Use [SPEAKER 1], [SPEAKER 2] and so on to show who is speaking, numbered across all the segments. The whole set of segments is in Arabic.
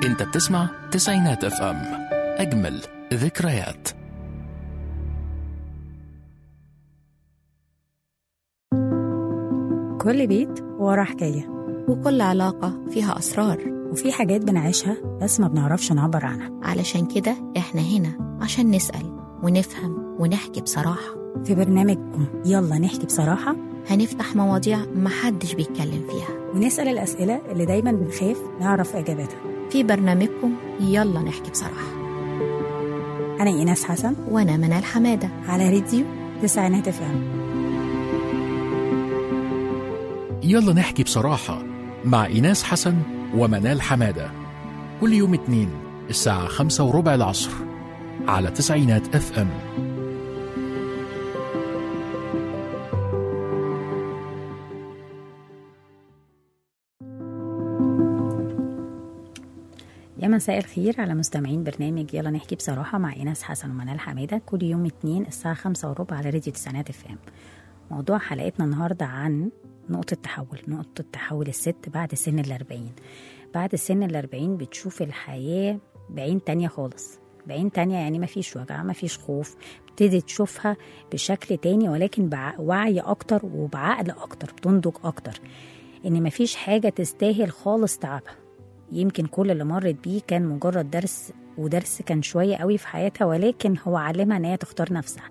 [SPEAKER 1] انت بتسمع تسعينات اف ام، اجمل ذكريات.
[SPEAKER 2] كل بيت وراه حكاية،
[SPEAKER 3] وكل علاقة فيها أسرار،
[SPEAKER 2] وفي حاجات بنعيشها بس ما بنعرفش نعبر عنها.
[SPEAKER 3] علشان كده إحنا هنا عشان نسأل ونفهم ونحكي بصراحة.
[SPEAKER 2] في برنامجكم يلا نحكي بصراحة
[SPEAKER 3] هنفتح مواضيع محدش بيتكلم فيها،
[SPEAKER 2] ونسأل الأسئلة اللي دايما بنخاف نعرف إجابتها.
[SPEAKER 3] في برنامجكم يلا نحكي بصراحة.
[SPEAKER 2] أنا إيناس حسن،
[SPEAKER 3] وأنا منال حمادة،
[SPEAKER 2] على راديو تسعينات اف ام.
[SPEAKER 1] يلا نحكي بصراحة مع إيناس حسن ومنال حمادة، كل يوم اثنين الساعة 5:15 العصر على تسعينات اف ام.
[SPEAKER 2] يا مساء الخير على مستمعين برنامج يلا نحكي بصراحة مع إيناس حسن ومنال حمادة، كل يوم اثنين الساعة 5:15 على راديو تسعينات اف ام. موضوع حلقتنا النهاردة عن نقطة تحول الست بعد سن 40. بعد سن 40 بتشوف الحياة بعين تانية خالص، بعين تانية، يعني ما فيش وجع، ما فيش خوف، بتبتدي تشوفها بشكل تاني، ولكن بوعي أكتر وبعقل أكتر، بتنضج أكتر، إن ما فيش حاجة تستاهل خالص تعبها. يمكن كل اللي مرت بيه كان مجرد درس، ودرس كان شوية قوي في حياتها، ولكن هو علمها ان هي تختار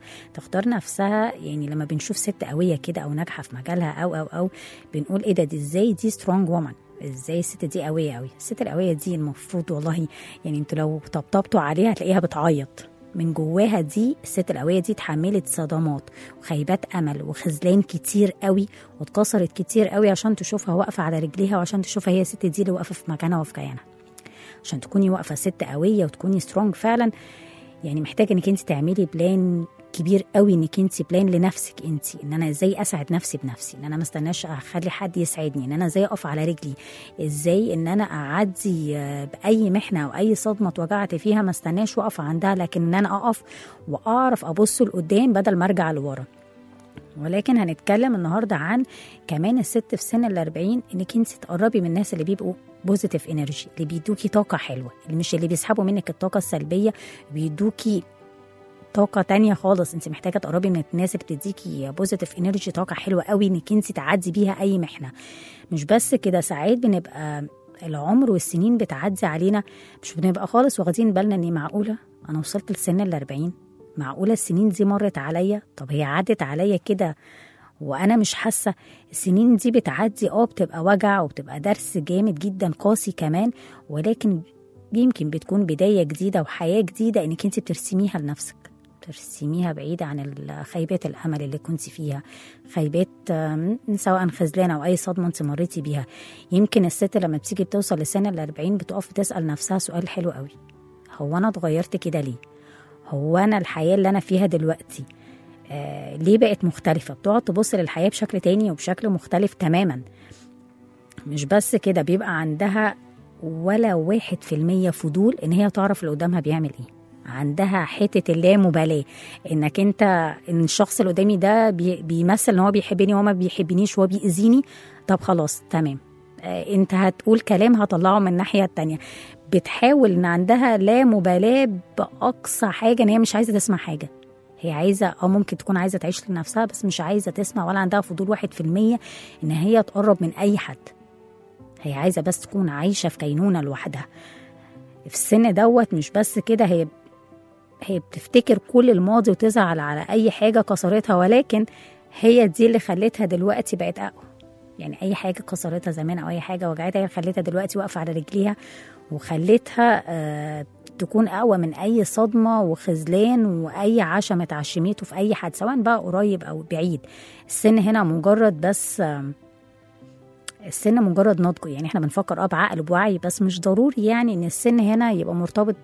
[SPEAKER 2] نفسها. يعني لما بنشوف ست قوية كده او ناجحة في مجالها او بنقول ايه ده، دي ازاي دي سترونج وومن، ازاي الست دي قوية قوي. الست القوية دي المفروض والله يعني انتوا لو طبطبتوا عليها هتلاقيها بتعيط من جواها. دي الست القوية دي اتحملت صدمات وخيبات امل وخذلان كتير قوي، واتكسرت كتير قوي عشان تشوفها واقفة على رجليها، وعشان تشوفها هي الست دي اللي واقفة في مكانها وفي كيانها. عشان تكوني واقفة ست قوية وتكوني سترونج فعلا، يعني محتاجة انك انت تعملي بلان كبير قوي، انك انت بلان لنفسك انت، ان انا ازاي اسعد نفسي بنفسي، ان انا ما استناش اخلي حد يسعدني، ان انا ازاي اقف على رجلي، ازاي ان انا اعدي باي محنة او اي صدمة اتوجعت فيها ما استناش واقف عندها، لكن ان انا اقف واعرف ابص لقدام بدل ما ارجع لورا. ولكن هنتكلم النهاردة عن كمان الست في سن 40، انك انت تقربي من الناس اللي بيبقوا بوزيتيف انرجي، اللي بيدوكي طاقة حلوة، اللي مش اللي بيسحبوا منك الطاقة السلبية، بيدوكي طاقة تانية خالص. انت محتاجة تقربي من الناس اللي بتديكي بوزيتيف انرجي، طاقة حلوة قوي انك انت تعدي بيها اي محنة. مش بس كده، ساعات بنبقى العمر والسنين بتعدي علينا مش بنبقى خالص واخدين بالنا ان معقولة انا وصلت لسن 40، معقولة السنين دي مرت عليا، طب هي عدت عليا كده وانا مش حاسه. السنين دي بتعدي بتبقى وجع وبتبقى درس جامد جدا قاسي كمان، ولكن يمكن بتكون بدايه جديده وحياه جديده انك انت بترسميها لنفسك، ترسميها بعيده عن خيبات الامل اللي كنت فيها، خيبات سواء خذلان او اي صدمه انت مريتي بيها. يمكن الست لما بتيجي بتوصل لسن 40 بتقف بتسال نفسها سؤال حلو قوي: هو انا اتغيرت كده ليه؟ هو انا الحياه اللي انا فيها دلوقتي ليه بقت مختلفة؟ بتقعد تبص للحياة بشكل تاني وبشكل مختلف تماما. مش بس كده، بيبقى عندها ولا 1% فضول ان هي تعرف اللي قدامها بيعمل ايه. عندها حتة اللامبالاة، انك ان الشخص اللي قدامي ده بيمثل ان هو بيحبني وهو ما بيحبنيش وهو بيأذيني، طب خلاص تمام، انت هتقول كلام هطلعه من الناحية التانية. بتحاول ان عندها لا مبالاة بأقصى حاجة، ان هي مش عايزة تسمع حاجة. هي عايزة ممكن تكون عايزة تعيش لنفسها، بس مش عايزة تسمع ولا عندها فضول 1% إن هي تقرب من أي حد. هي عايزة بس تكون عايشة في كينونة لوحدها. في السن دوت مش بس كده، هي بتفتكر كل الماضي وتزعل على أي حاجة كسرتها، ولكن هي دي اللي خلتها دلوقتي بقت أقوى. يعني أي حاجة كسرتها زمان أو أي حاجة وجعتها هي خلتها دلوقتي واقفة على رجليها، وخلتها تكون أقوى من أي صدمة وخذلان وأي عشم اتعشميته في أي حد، سواء بقى قريب أو بعيد. السن هنا مجرد بس السن مجرد نضج، يعني احنا بنفكر بعقل بوعي، بس مش ضروري يعني ان السن هنا يبقى مرتبط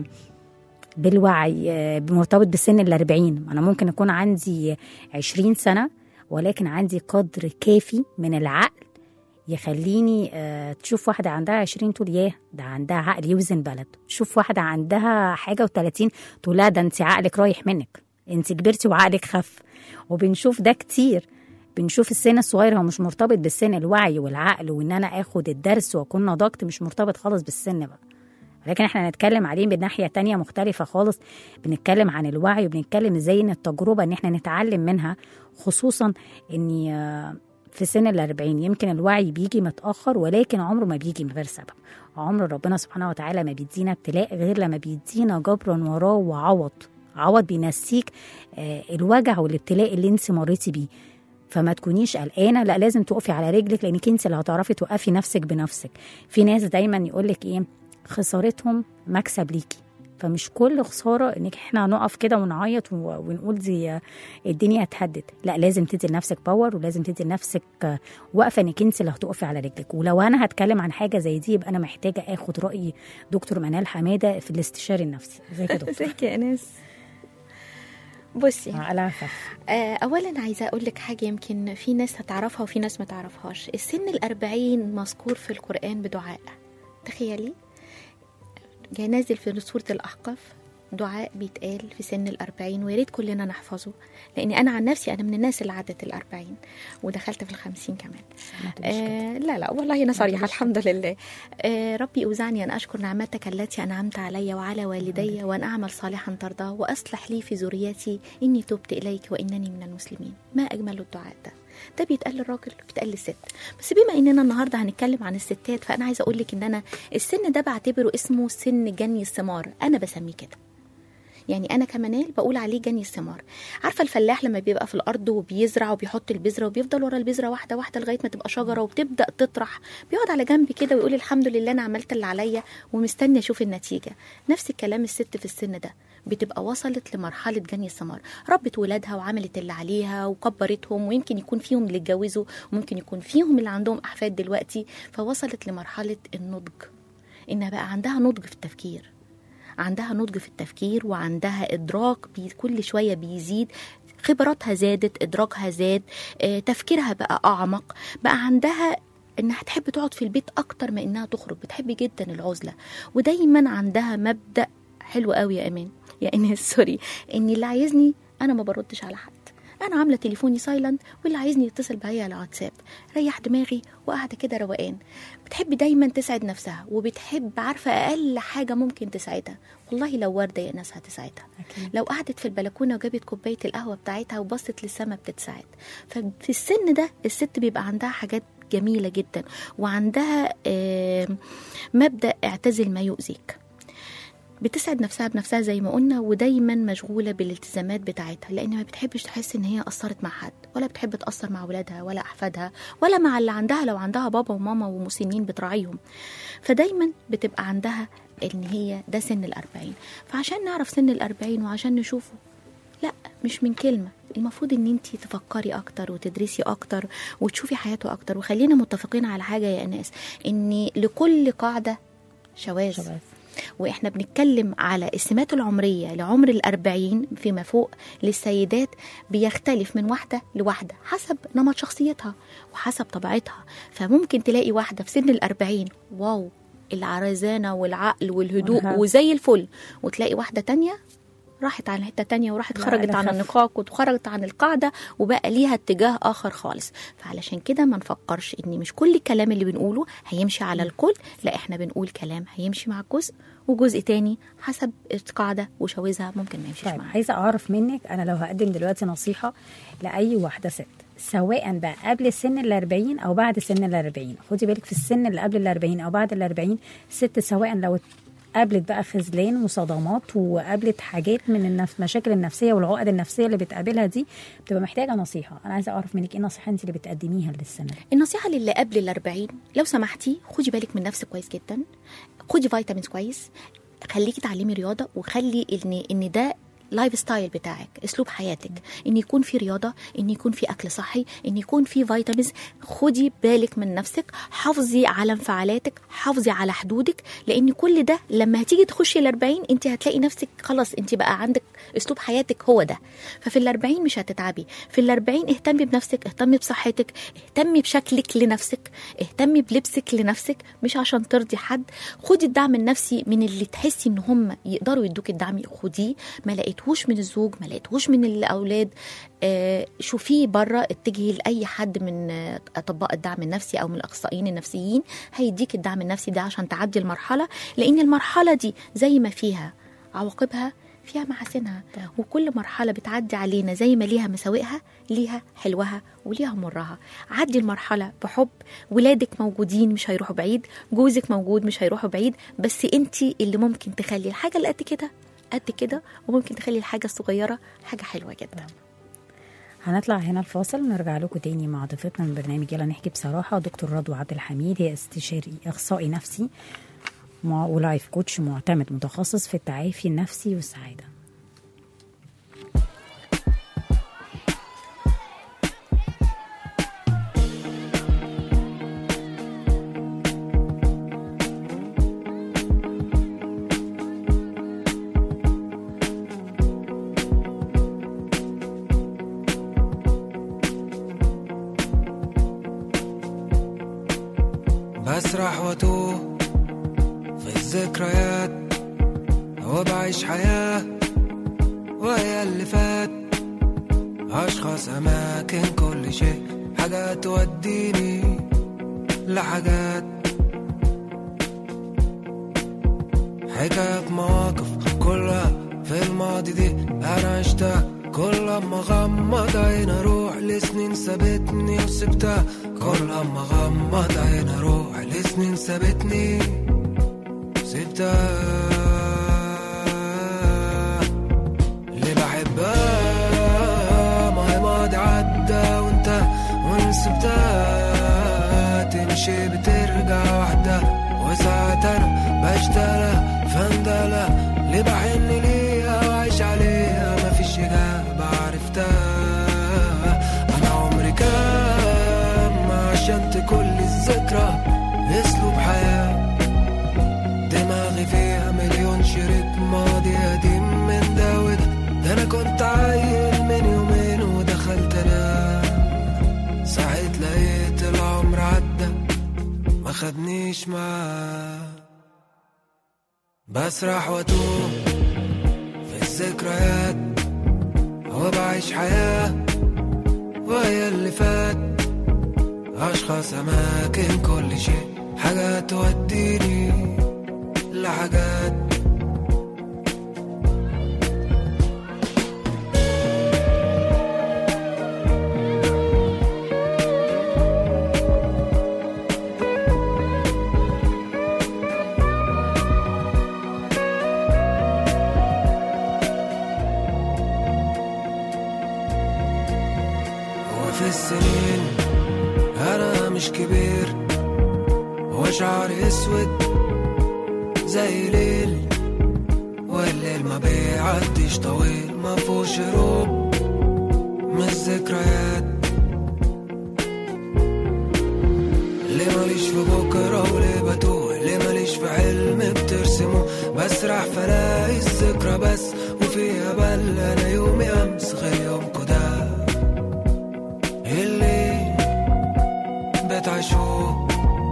[SPEAKER 2] بالوعي، مرتبط بالسن 40. أنا ممكن أكون عندي 20 سنة ولكن عندي قدر كافي من العقل يخليني تشوف واحدة عندها 20 تقول ياه ده عندها عقل يوزن بلد، تشوف واحدة عندها حاجة و30 تقول لا ده انت عقلك رايح منك، انت كبرتي وعقلك خف. وبنشوف ده كتير، بنشوف السن الصغير هو مش مرتبط بالسن، الوعي والعقل وان انا اخد الدرس واكون نضجت مش مرتبط خالص بالسن بقى. ولكن احنا هنتكلم عليه من ناحية تانية مختلفة خالص. بنتكلم عن الوعي وبنتكلم ازاي ان التجربة ان احنا نتعلم منها، خصوصا اني في سن 40 يمكن الوعي بيجي متأخر، ولكن عمره ما بيجي من غير سبب. عمر ربنا سبحانه وتعالى ما بيدينا ابتلاء غير لما بيدينا جبر وراه وعوض بينسيك الوجع والابتلاء اللي انت مريتي بيه. فما تكونيش قلقانه، لا لازم تقفي على رجلك، لانك انت اللي هتعرفي توقفي نفسك بنفسك. في ناس دايما يقولك ايه، خسارتهم مكسب ليكي. فمش كل خساره انك احنا هنقف كده ونعيط ونقول دي الدنيا اتهدت، لا لازم تدي لنفسك باور، ولازم تدي لنفسك وقفه انك انت اللي هتقفي على رجلك. ولو انا هتكلم عن حاجه زي دي يبقى انا محتاجه اخد راي دكتور منال حماده في الاستشاري النفسي. ازيك يا دكتور؟
[SPEAKER 3] ازيك يا ايناس؟ بصي،
[SPEAKER 2] على
[SPEAKER 3] اولا عايزه اقول لك حاجه يمكن في ناس هتعرفها وفي ناس ما تعرفهاش. السن 40 مذكور في القران بدعاء. تخيلي جاي نازل في سوره الاحقاف دعاء بيتقال في سن 40، ويا ريت كلنا نحفظه، لاني انا عن نفسي انا من الناس اللي عدت 40 ودخلت في 50 كمان. لا والله انا صريحه الحمد لله. ربي اوزعني ان اشكر نعمتك التي انعمت علي وعلى والدي، وان اعمل صالحا ترضاه، واصلح لي في ذريتي اني تبت اليك وانني من المسلمين. ما اجمل الدعاء ده بيتقال للراجل بيتقال للست. بس بما اننا النهارده هنتكلم عن الستات، فانا عايزه اقول لك ان انا السن ده بعتبره اسمه سن جني الثمار. انا بسميه كده، يعني انا كمنال بقول عليه جني الثمار. عارفه الفلاح لما بيبقى في الارض وبيزرع وبيحط البذره وبيفضل ورا البذره واحده واحده لغايه ما تبقى شجره وبتبدا تطرح، بيقعد على جنب كده ويقول الحمد لله انا عملت اللي عليا ومستني اشوف النتيجه. نفس الكلام الست في السن ده بتبقى وصلت لمرحله جني الثمار، ربت ولادها وعملت اللي عليها وكبرتهم، ويمكن يكون فيهم اللي اتجوزوا وممكن يكون فيهم اللي عندهم احفاد دلوقتي. فوصلت لمرحله النضج، انها بقى عندها نضج في التفكير، عندها نضج في التفكير، وعندها إدراك كل شوية بيزيد، خبراتها زادت، إدراكها زاد، تفكيرها بقى أعمق، بقى عندها إنها تحب تقعد في البيت أكتر ما إنها تخرج، بتحب جدا العزلة. ودايما عندها مبدأ حلو قوي يا أمان، يا إنس سوري، إن اللي عايزني أنا ما بردش على حد، انا عامله تليفوني سايلنت، واللي عايزني يتصل بيا على واتساب، ريح دماغي وقاعده كده روقان. بتحب دايما تسعد نفسها، وبتحب عارفه اقل حاجه ممكن تساعدها. والله لو ورده يا ناس هتساعدها، لو قعدت في البلكونه وجابت كوبايه القهوه بتاعتها وبصت للسما بتتساعد. ففي السن ده الست بيبقى عندها حاجات جميله جدا، وعندها مبدا اعتزل ما يؤذيك. بتسعد نفسها بنفسها زي ما قلنا، ودايما مشغولة بالالتزامات بتاعتها، لأن ما بتحبش تحس إن هي قصرت مع حد، ولا بتحب تقصر مع ولادها ولا أحفادها ولا مع اللي عندها لو عندها بابا وماما ومسنين بتراعيهم. فدايما بتبقى عندها إن هي ده سن 40. فعشان نعرف سن 40 وعشان نشوفه، لا مش من كلمة، المفروض ان انتي تفكري اكتر وتدرسي اكتر وتشوفي حياته اكتر. وخلينا متفقين على حاجة يا ناس، ان لكل قاعدة شواذ. وإحنا بنتكلم على السمات العمرية لعمر 40 فيما فوق للسيدات بيختلف من واحدة لواحدة حسب نمط شخصيتها وحسب طبيعتها. فممكن تلاقي واحدة في سن 40 واو العرزانة والعقل والهدوء وزي الفل، وتلاقي واحدة تانية راحت على حتة تانية وراحت خرجت عن النقاق وخرجت عن القاعدة وبقى ليها اتجاه آخر خالص. فعلشان كده ما نفكرش إن مش كل الكلام اللي بنقوله هيمشي على الكل، لا إحنا بنقول كلام هيمشي مع جزء وجزء تاني حسب القاعدة وشويزها ممكن ما يمشيش معاها.
[SPEAKER 2] عايزة أعرف منك، أنا لو هقدم دلوقتي نصيحة لأي واحدة ست، سواء بقى قبل سن 40 أو بعد سن 40، خدي بالك في السن اللي قبل 40 أو بعد 40 ست، سواء لو قابلت بقى خذلان وصدمات وقابلت حاجات من المشاكل النفسيه والعقد النفسيه اللي بتقابلها دي، بتبقى محتاجه نصيحه. انا عايزه اعرف منك ايه النصيحه انت اللي بتقدميها للسنه؟
[SPEAKER 3] النصيحه للي قبل 40 لو سمحتي خدي بالك من نفسك كويس جدا، خدي فيتامينز كويس، خليكي تعلمي رياضه، وخلي ان ده لايف ستايل بتاعك، اسلوب حياتك، ان يكون في رياضه، ان يكون في اكل صحي، ان يكون في فيتامينز. خدي بالك من نفسك، حافظي على انفعالاتك، حافظي على حدودك، لان كل ده لما هتيجي تخشي ال40 انت هتلاقي نفسك خلاص انت بقى عندك اسلوب حياتك هو ده. ففي ال40 مش هتتعبي، في ال40 اهتمي بنفسك، اهتمي بصحتك، اهتمي بشكلك لنفسك، اهتمي بلبسك لنفسك، مش عشان ترضي حد. خدي الدعم النفسي من اللي تحسي ان هم يقدروا يدوك الدعم، خديه. ما لقيتوش لقيتهوش من الزوج، ما لقيتهوش من الاولاد، شوفيه بره، اتجهي لاي حد من اطباء الدعم النفسي او من الاخصائيين النفسيين، هيديك الدعم النفسي ده عشان تعدي المرحله. لان المرحله دي زي ما فيها عواقبها فيها محاسنها، وكل مرحله بتعدي علينا زي ما ليها مساوئها ليها حلوها وليها مرها. عدي المرحله بحب، ولادك موجودين مش هيروحوا بعيد، جوزك موجود مش هيروحوا بعيد، بس انتي اللي ممكن تخلي الحاجه اللي قد كده قد كده، وممكن تخلي الحاجه الصغيره حاجه حلوه جدا.
[SPEAKER 2] هنطلع هنا الفاصل ونرجع لكم تاني مع ضيفتنا من برنامج يلا نحكي بصراحة، دكتور رضوى عبد الحميد. هي استشاري أخصائي نفسي ولايف كوتش معتمد متخصص في التعافي النفسي والسعادة.
[SPEAKER 4] بسرح واتوه في الذكريات وبعيش حياة وهي اللي فات، أشخاص أماكن كل شيء، حاجات توديني لحاجات، حكايات مواقف كلها في الماضي دي أنا عشتها. كل ما غمض عين أروح لسنين سابتني وسبتها، كل ما غمض عين أروح لسنين سابتني وسبتها. اللي بحبها ما هي ماضي عدى وانت ونسبتها، تمشي بترجع وحدها، وساعات أنا بشتغلها فندلة اللي بحن ليها وعيش عليها، مفيش إجابة عرفتها. أنا عمري كام عشان تكون لي الذكرى أسلوب حياة، دماغي فيها مليون شريط ماضي قديم من ده وده. ده أنا كنت عايل من يومين ودخلت أنام، صحيت لقيت العمر عدى ما خدنيش معاه. بسرح واتوه في الذكريات وبعيش حياة وهي اللي فات، أشخاص أماكن كل شيء، حاجات توديني لحاجات. وفي السنين أنا مش كبير وشعري أسود زي ليل، والليل ما بيعديش طويل ما فيهوش هروب من الذكريات. ليه ماليش في بكرة وليه بتوه، ليه ماليش في حلم بترسمه، بسرح فلاقي الذكرى بس وفيها بل أنا يومي أمس غير يومكو ده اللي بتعيشوه.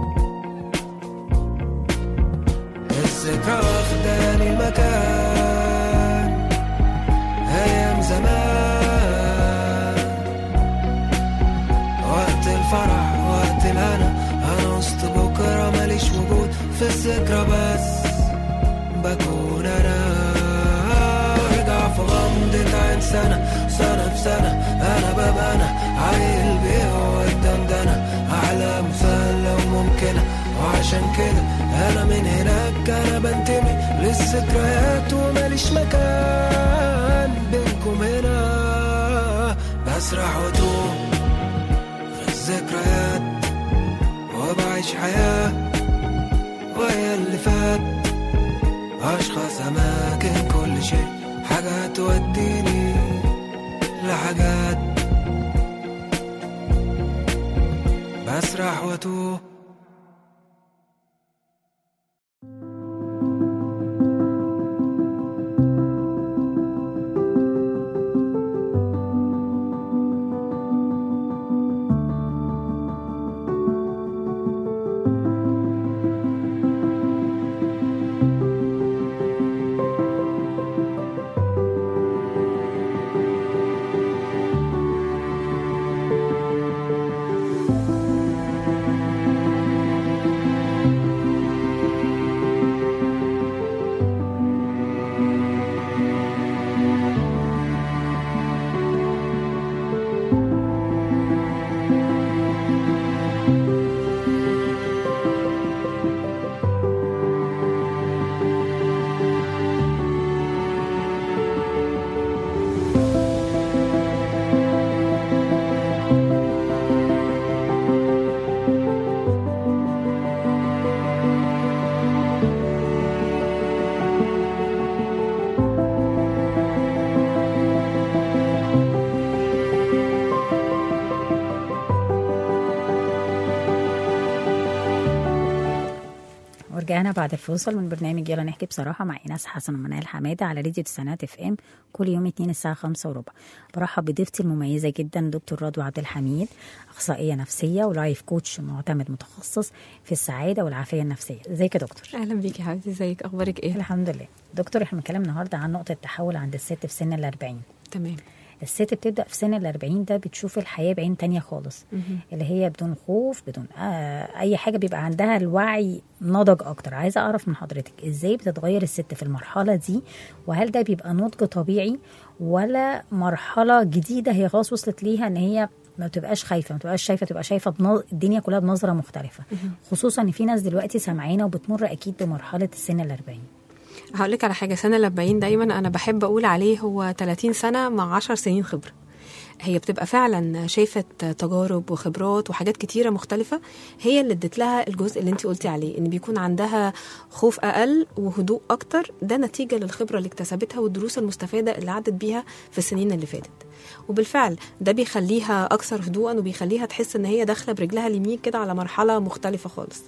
[SPEAKER 4] الذكرى واخداني المكان أيام زمان، وقت الفرح وقت الهنا، أنا وسط بكرة ماليش وجود في الذكرى بس بكون أنا. أرجع في غمضة عين سنة سنة في سنة، أنا ببقى أنا عايل بيه قدام ده، أنا أحلام مسلة وممكنة، وعشان كده أنا من هناك أنا بنتمي للذكريات وماليش مكان بينكم هنا. بسرح واتوه في الذكريات وبعيش حياة وهي اللي فات، أشخاص أماكن كل شيء، حاجات توديني لحاجات. بسرح واتوه.
[SPEAKER 2] ورجعنا بعد الفاصل من برنامج يلا نحكي بصراحة مع إيناس حسن ومنال حمادة على راديو تسعينات اف ام كل يوم 2 الساعة 5:15. برحب بضيفتي المميزة جدا دكتور رضوى عبد الحميد، أخصائية نفسية ولايف كوتش معتمد متخصص في السعادة والعافية النفسية. ازيك يا دكتور؟
[SPEAKER 5] اهلا بيكي حبيبتي، ازيك؟ اخبارك ايه؟
[SPEAKER 2] الحمد لله. دكتور احنا بنتكلم النهارده عن نقطة التحول عند الست في سن ال40.
[SPEAKER 5] تمام.
[SPEAKER 2] الست بتبدأ في سن ال40 ده بتشوف الحياة بعين تانية خالص، اللي هي بدون خوف بدون أي حاجة، بيبقى عندها الوعي نضج أكتر. عايزة أعرف من حضرتك إزاي بتتغير الست في المرحلة دي، وهل ده بيبقى نضج طبيعي ولا مرحلة جديدة هي خلاص وصلت ليها إن هي ما بتبقاش خايفة، ما بتبقاش شايفة، تبقى شايفة الدنيا كلها بنظرة مختلفة، خصوصا إن في ناس دلوقتي سامعينا وبتمر أكيد بمرحلة السن ال40.
[SPEAKER 5] هقول لك على حاجه، سنه ال40 دايما انا بحب اقول عليه هو 30 سنه مع 10 سنين خبره. هي بتبقى فعلا شايفه تجارب وخبرات وحاجات كتيره مختلفه، هي اللي ادت لها الجزء اللي انت قلتي عليه، ان بيكون عندها خوف اقل وهدوء اكتر. ده نتيجه للخبره اللي اكتسبتها والدروس المستفاده اللي عدت بيها في السنين اللي فاتت، وبالفعل ده بيخليها اكثر هدوءا وبيخليها تحس ان هي داخله برجلها اليمين كده على مرحله مختلفه خالص.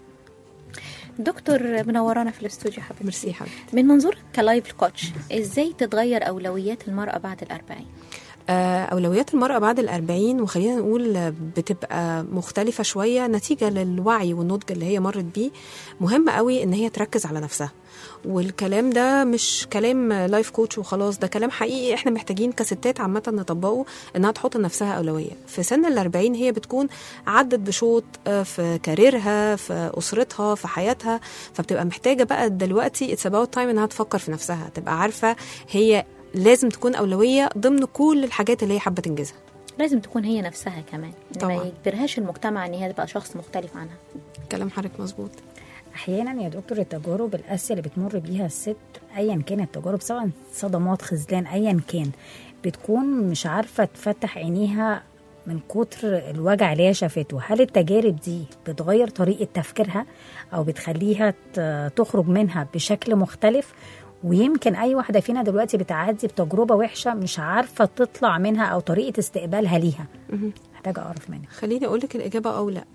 [SPEAKER 3] دكتور منورانا في الاستوديو حبيبتي.
[SPEAKER 5] ميرسي حبيبتي.
[SPEAKER 3] من منظور كلايف كوتش، ازاي تتغير اولويات المراه بعد ال40؟
[SPEAKER 5] أولويات المرأة بعد 40 وخلينا نقول بتبقى مختلفة شوية نتيجة للوعي والنضج اللي هي مرت بيه. مهم قوي إن هي تركز على نفسها، والكلام ده مش كلام لايف كوتش وخلاص، ده كلام حقيقي احنا محتاجين كستات عامة نطبقه، انها تحط لنفسها أولوية. في سن ال40 هي بتكون عدت بشوط في كاريرها، في أسرتها، في حياتها، فبتبقى محتاجة بقى دلوقتي it's about time انها تفكر في نفسها، تبقى عارفة هي لازم تكون أولوية ضمن كل الحاجات اللي هي حابة تنجزها.
[SPEAKER 3] لازم تكون هي نفسها كمان،
[SPEAKER 5] طبعا.
[SPEAKER 3] ما يجبرهاش المجتمع ان هي تبقى شخص مختلف عنها.
[SPEAKER 5] كلام حضرتك مظبوط.
[SPEAKER 2] احيانا يا دكتور التجارب القاسيه اللي بتمر بيها الست، ايا كانت التجارب، سواء صدمات، خذلان، ايا كان، بتكون مش عارفه تفتح عينيها من كتر الوجع اللي هي شافته. هل التجارب دي بتغير طريقه تفكيرها او بتخليها تخرج منها بشكل مختلف؟ ويمكن اي واحده فينا دلوقتي بتعدي بتجربه وحشه مش عارفه تطلع منها او طريقه استقبالها ليها. محتاجه اعرف منك.
[SPEAKER 5] خليني اقول لك الاجابه او لا.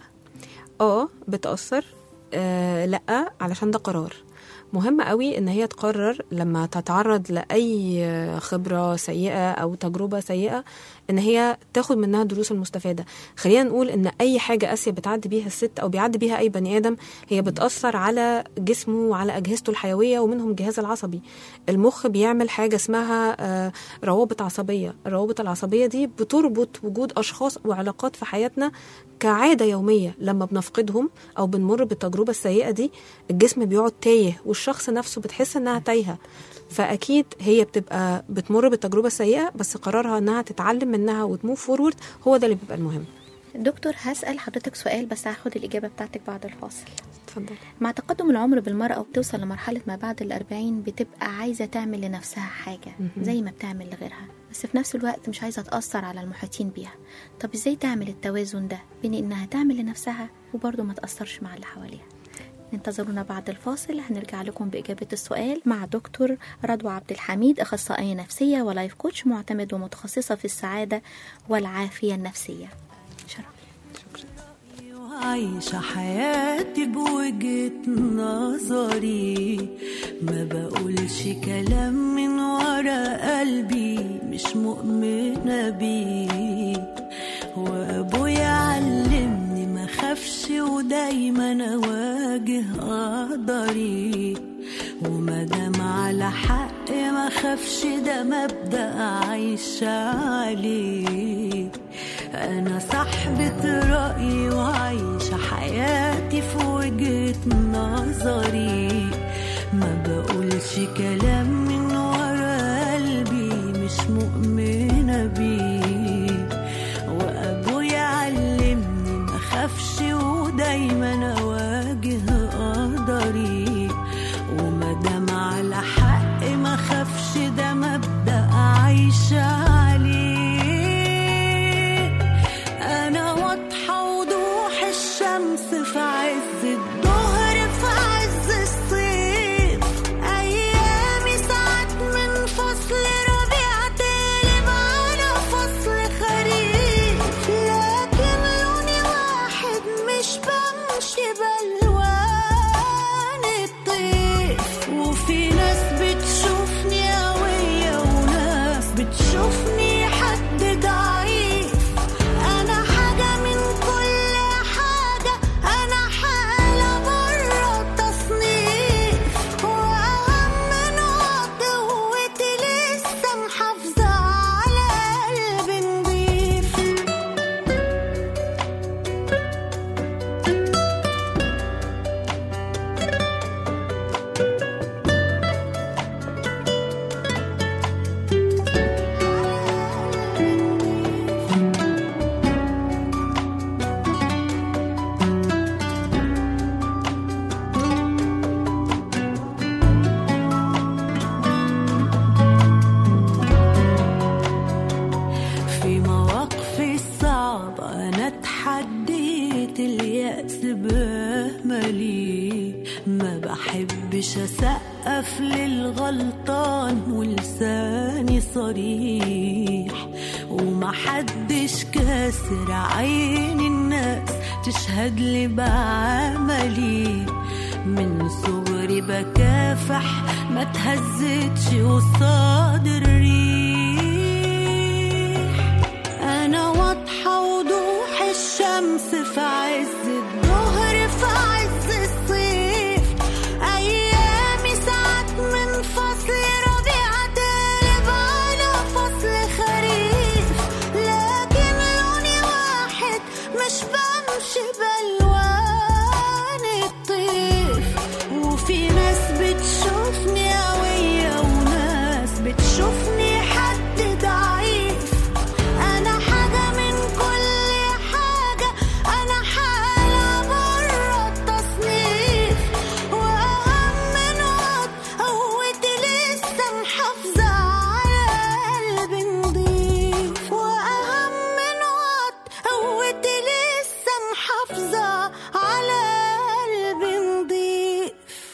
[SPEAKER 5] بتاثر، لا، علشان ده قرار مهم قوي ان هي تقرر لما تتعرض لاي خبره سيئه او تجربه سيئه ان هي تاخد منها الدروس المستفاده. خلينا نقول ان اي حاجه قاسيه بتعدي بيها الست او بيعدي بيها اي بني ادم هي بتاثر على جسمه وعلى اجهزته الحيويه، ومنهم الجهاز العصبي. المخ بيعمل حاجه اسمها روابط عصبيه. الروابط العصبيه دي بتربط وجود اشخاص وعلاقات في حياتنا كعاده يوميه. لما بنفقدهم او بنمر بالتجربه السيئه دي الجسم بيقعد تايه والشخص نفسه بتحس انها تايهه. فاكيد هي بتبقى بتمر بالتجربه السيئه، بس قرارها انها تتعلم منها وتموف فورورد هو ده اللي بيبقى المهم.
[SPEAKER 3] دكتور هسأل حضرتك سؤال بس هاخد الإجابة بتاعتك بعد الفاصل.
[SPEAKER 5] اتفضل.
[SPEAKER 3] مع تقدم العمر بالمرأة وبتوصل لمرحلة ما بعد ال40 بتبقى عايزة تعمل لنفسها حاجة زي ما بتعمل لغيرها، بس في نفس الوقت مش عايزة تأثر على المحيطين بيها. طب ازاي تعمل التوازن ده بين انها تعمل لنفسها وبرضه ما تأثرش مع اللي حواليها؟ انتظرونا بعد الفاصل، هنرجع لكم بإجابة السؤال مع دكتور رضوى عبد الحميد، أخصائية نفسية ولايف كوتش معتمد ومتخصصة في السعادة والعافية النفسية. شكرا.
[SPEAKER 6] عايشة حياتي بوجهة نظري، ما بقولش كلام من ورا قلبي مش مؤمنة بيه، وأبويا علمني ما خافش ودايما أواجه قدري، ومادام على حق ما خافش ده مبدأ عايشة عليه. أنا صاحبة رأيي وعايشة حياتي في وجهة نظري، ما بقولش كلام من ورا قلبي مش مؤمنة بيه، وأبويا علمني ما خافش ودايما أواجه قدري، ومادام على حق ما خافش ده مبدأ عايشة عليه. أنا واضحة وضوح الشمس في عز الظهر في عز الصيف، أيامي ساعات من فصل ربيع تقلب على فصل خريف، لكن لوني واحد مش بمشي بألوان أملي، ما بحبش أسقف للغلطان ولساني صريح، ومحدش كاسر عين الناس تشهد لي بعملي. من صغري بكافح ما تهزتش قصاد الريح. أنا واضحة وضوح الشمس في عز الظهر في عز الصيف، أيامي ساعات من فصل ربيع تقلب على فصل خريف، لكن لوني واحد مش بمشي بألوان الطيف. وفي ناس بتشوفني قوية وناس بتشوفني حد ضعيف، أنا حاجة من كل حاجة، أنا حالة برا التصنيف. وأهم من وقت قوتي لسه محافظة على قلبي نضيف، وأهم من وقت قوتي لسه محافظة على قلبي نضيف.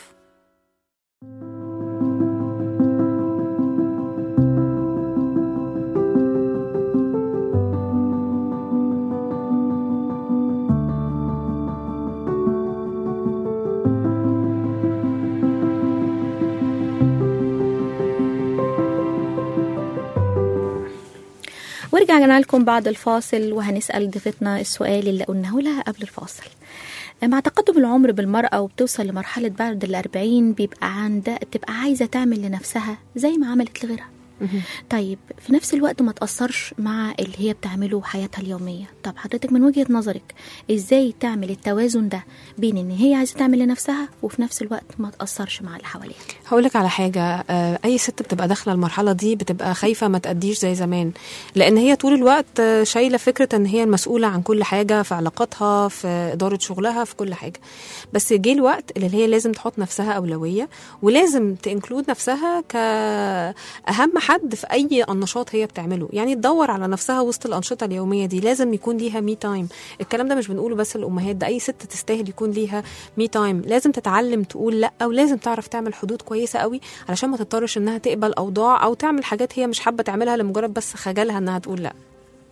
[SPEAKER 3] ورجعنا لكم بعد الفاصل وهنسأل ضيفتنا السؤال اللي قلناه لها قبل الفاصل. مع تقدم العمر بالمرأة وبتوصل لمرحلة بعد 40 بتبقى عايزة تعمل لنفسها زي ما عملت لغيرها. طيب في نفس الوقت ما تأثرش مع اللي هي بتعمله حياتها اليومية. طب حضرتك من وجهة نظرك ازاي تعمل التوازن ده بين ان هي عايزة تعمل لنفسها وفي نفس الوقت ما تأثرش مع اللي حواليها؟
[SPEAKER 5] هقولك على حاجة، أي ست بتبقى داخلة المرحلة دي بتبقى خايفة ما تأديش زي زمان، لأن هي طول الوقت شايلة فكرة أن هي المسؤولة عن كل حاجة في علاقاتها، في إدارة شغلها، في كل حاجة. بس جه الوقت اللي هي لازم تحط نفسها أولوية، ولازم تنكلود نفسها كأهم حد في أي نشاط هي بتعمله. يعني تدور على نفسها وسط الأنشطة اليومية دي، لازم يكون ليها مي تايم. الكلام ده مش بنقوله بس الأمهات، ده أي ست تستاهل يكون ليها مي تايم. لازم تتعلم تقول لأ، ولازم تعرف تعمل حدود كويسة قوي علشان ما تضطرش إنها تقبل أوضاع أو تعمل حاجات هي مش حابة تعملها لمجرد بس خجلها إنها تقول لأ.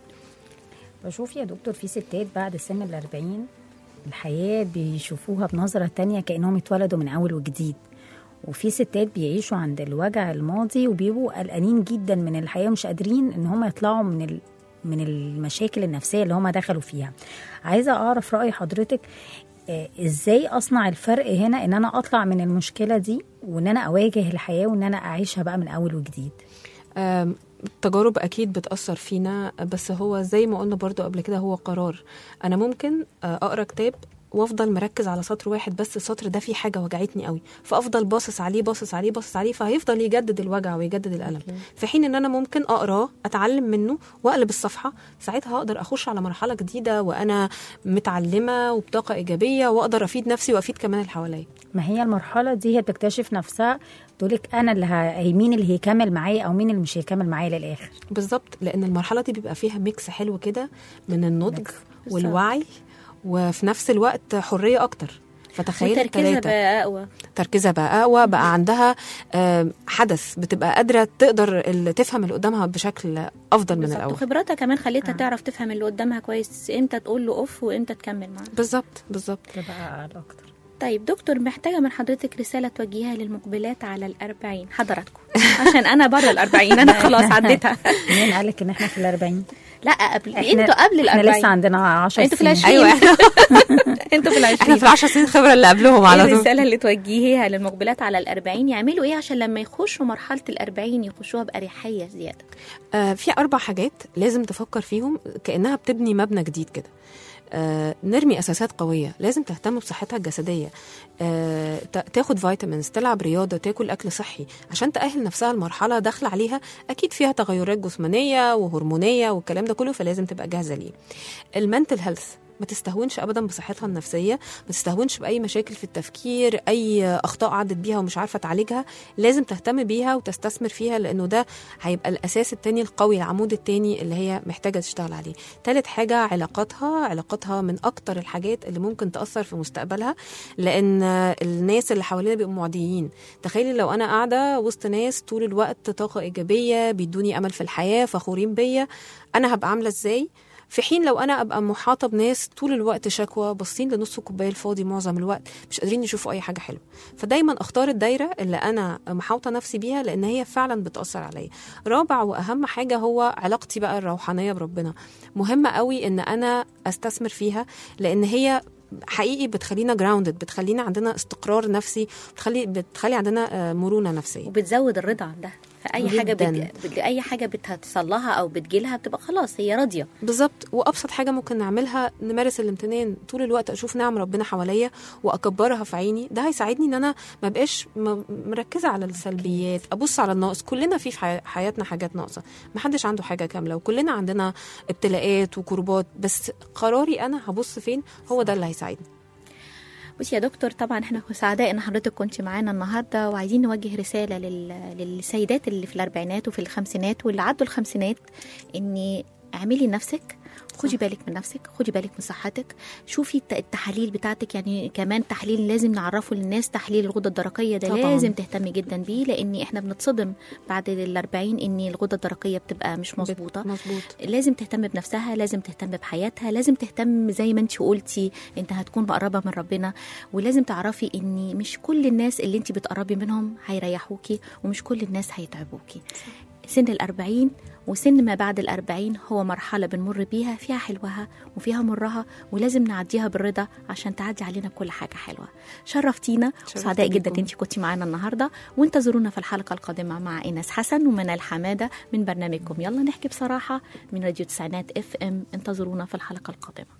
[SPEAKER 2] بشوف يا دكتور في ستات بعد سن 40 الحياة بيشوفوها بنظرة تانية كأنهم اتولدوا من أول وجديد، وفي ستات بيعيشوا عند الوجع الماضي وبيبقوا قلقانين جدا من الحياة ومش قادرين ان هم يطلعوا من المشاكل النفسية اللي هم دخلوا فيها. عايزة اعرف رأي حضرتك، ازاي اصنع الفرق هنا ان انا اطلع من المشكلة دي وان انا اواجه الحياة وان انا اعيشها بقى من اول وجديد؟
[SPEAKER 5] التجارب أكيد بتأثر فينا، بس هو زي ما قلنا برضو قبل كده هو قرار. أنا ممكن أقرأ كتاب وافضل مركز على سطر واحد بس، السطر ده فيه حاجه وجعتني قوي، فافضل باصص عليه باصص عليه باصص عليه، فهيفضل يجدد الوجع ويجدد الالم. في حين ان انا ممكن اقراه، اتعلم منه واقلب الصفحه، ساعتها هقدر اخش على مرحله جديده وانا متعلمه وبطاقه ايجابيه، واقدر افيد نفسي وافيد كمان اللي حواليا.
[SPEAKER 2] ما هي المرحله دي هي بتكتشف نفسها، تقولك انا اللي مين اللي هيكمل معايا او مين اللي مش هيكمل معايا للاخر.
[SPEAKER 5] بالظبط، لان المرحله دي بيبقى فيها ميكس حلو كده من النضج والوعي، وفي نفس الوقت حرية أكتر. فتخيل تركيزها بقى أقوى، بقى عندها حدث، بتبقى قادرة تقدر تفهم اللي قدامها بشكل أفضل من الأول.
[SPEAKER 3] وخبراتها كمان خليتها تعرف تفهم اللي قدامها كويس، إمتى تقول له أوف وإمتى تكمل معاه.
[SPEAKER 5] بالظبط
[SPEAKER 2] تبقى أكتر.
[SPEAKER 3] طيب دكتور، محتاجة من حضرتك رسالة توجهها للمقبلات على 40 حضراتكم، عشان أنا بره 40 أنا خلاص عديتها.
[SPEAKER 2] مين قالك إن إحنا في 40؟
[SPEAKER 3] لا قبل، انتوا قبل 40.
[SPEAKER 2] احنا لسه عندنا 10
[SPEAKER 3] انتوا في 20.
[SPEAKER 5] ايوه
[SPEAKER 3] انتوا في 20.
[SPEAKER 5] احنا في 10 سنين خبره اللي قبلهم على طول.
[SPEAKER 3] الرساله اللي توجهيها للمقبلات على 40 يعملوا ايه عشان لما يخشوا مرحله 40 يخشوها بأريحية زياده؟
[SPEAKER 5] في 4 حاجات لازم تفكر فيهم كأنها بتبني مبنى جديد كده. نرمي أساسات قوية، لازم تهتم بصحتها الجسدية، تاخد فيتامينز، تلعب رياضة، تاكل أكل صحي عشان تأهل نفسها المرحلة داخلة عليها أكيد فيها تغيرات جسمانية وهرمونية والكلام ده كله، فلازم تبقى جاهزة ليه. المنتل هيلث ما تستهونش ابدا بصحتها النفسيه، ما تستهونش باي مشاكل في التفكير، اي اخطاء عدت بيها ومش عارفه تعالجها، لازم تهتم بيها وتستثمر فيها، لانه ده هيبقى الاساس التاني القوي، العمود التاني اللي هي محتاجه تشتغل عليه. تالت حاجه علاقاتها من اكتر الحاجات اللي ممكن تاثر في مستقبلها، لان الناس اللي حوالينا بيبقوا معديين. تخيلي لو انا قاعده وسط ناس طول الوقت طاقه ايجابيه، بيدوني امل في الحياه، فخورين بيا، انا هبقى عامله ازاي؟ في حين لو انا ابقى محاطه بناس طول الوقت شكوى، باصين لنص الكوبايه الفاضي معظم الوقت، مش قادرين يشوفوا اي حاجه حلوه. فدايما اختار الدايره اللي انا محاوطه نفسي بيها، لان هي فعلا بتاثر عليا. رابع واهم حاجه هو علاقتي بقى الروحانيه بربنا. مهمه قوي ان انا استثمر فيها، لان هي حقيقي بتخلينا جراوندد، بتخلينا عندنا استقرار نفسي، بتخلي عندنا مرونه نفسيه،
[SPEAKER 3] وبتزود الرضا عندها. فاي حاجه
[SPEAKER 5] جداً.
[SPEAKER 3] اي حاجه بتحصل لها او بتجيلها بتبقى خلاص هي راضيه.
[SPEAKER 5] بالظبط. وابسط حاجه ممكن نعملها نمارس الامتنان طول الوقت، اشوف نعم ربنا حواليا واكبرها في عيني. ده هيساعدني ان انا ما بقاش مركزه على السلبيات، ابص على الناقص. كلنا في حياتنا حاجات ناقصه، ما حدش عنده حاجه كامله، وكلنا عندنا ابتلاءات وكربات، بس قراري انا هبص فين هو ده اللي هيساعدني.
[SPEAKER 3] بصي يا دكتور، طبعا احنا سعداء ان حضرتك كنت معانا النهارده، وعايزين نوجه رساله للسيدات اللي في الاربعينات وفي الخمسينات واللي عدوا الخمسينات، اني اعملي نفسك، خدي بالك من نفسك، خدي بالك من صحتك، شوفي التحاليل بتاعتك. يعني كمان تحليل لازم نعرفه للناس، تحليل الغدة الدرقية ده طبعا لازم تهتمي جدا بيه، لان احنا بنتصدم بعد ال40 ان الغدة الدرقية بتبقى مش مظبوطة. لازم تهتم بنفسها، لازم تهتم بحياتها، لازم تهتم زي ما انت قلتي انت هتكون مقربة من ربنا، ولازم تعرفي ان مش كل الناس اللي انت بتقربي منهم هيريحوكي، ومش كل الناس هيتعبوكي. سن 40 وسن ما بعد 40 هو مرحلة بنمر بيها، فيها حلوها وفيها مرها، ولازم نعديها بالرضا عشان تعدي علينا كل حاجة حلوة. شرفتينا، وسعداء جدا انتي كنتي معانا النهاردة، وانتظرونا في الحلقة القادمة مع إيناس حسن ومنال حمادة من برنامجكم يلا نحكي بصراحة من راديو تسعينات FM. انتظرونا في الحلقة القادمة.